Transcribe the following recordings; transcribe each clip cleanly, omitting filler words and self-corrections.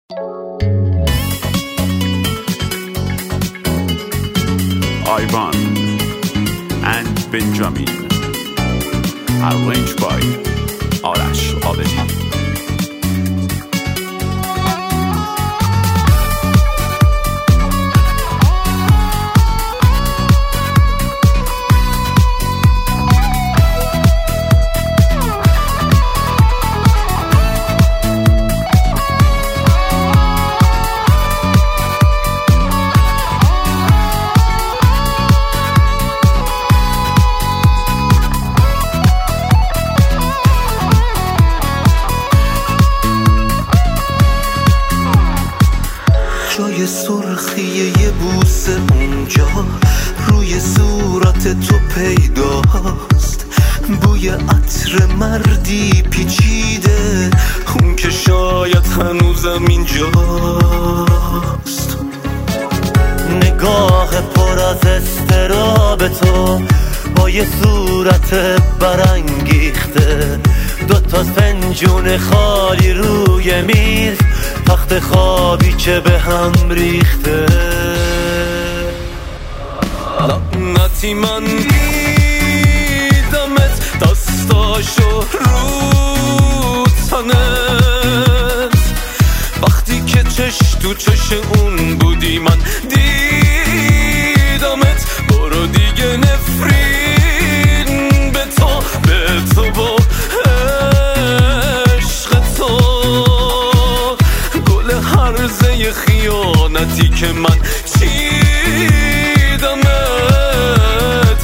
Ivan and Benjamin, arranged by Arash Abedi. جای سرخی یه بوسه اونجا روی صورت تو پیداست، بوی عطر مردی پیچیده، اون که شاید هنوزم اینجاست. نگاه پر از استراب تو با یه صورت برانگیخته، دوتا فنجون خالی روی میز، تخت خوابی که به هم ریخته. لعنتی من دیدمت دستاشو رو تنت، وقتی که چش تو چش اون بودی من دیدمت. برو دیگه نفرین به تو با عشق تو، گل هرزه خیانتی که من چیدمت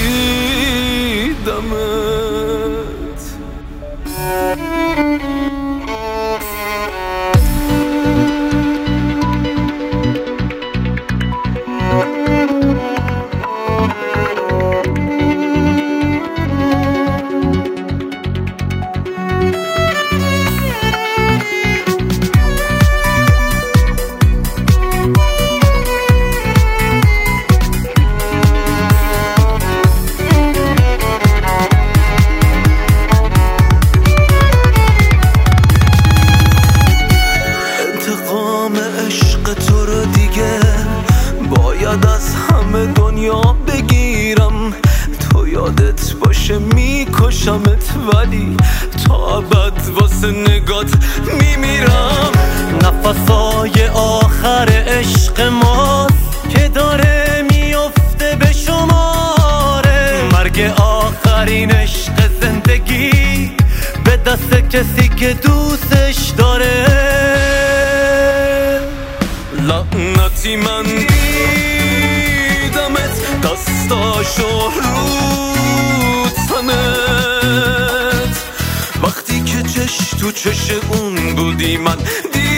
دیدمت. عشق تو رو دیگه باید از همه دنیا بگیرم، تو یادت باشه میکشمت ولی تا ابد واسه نگات میمیرم. نفسای آخر عشق ماست که داره میفته به شماره، مرگ آخرین عشق زندگی به دست کسی که دوستش داره. لعنتی من دیدمت دستاشو رو تنت، وقتی که چش تو چش اون بودی من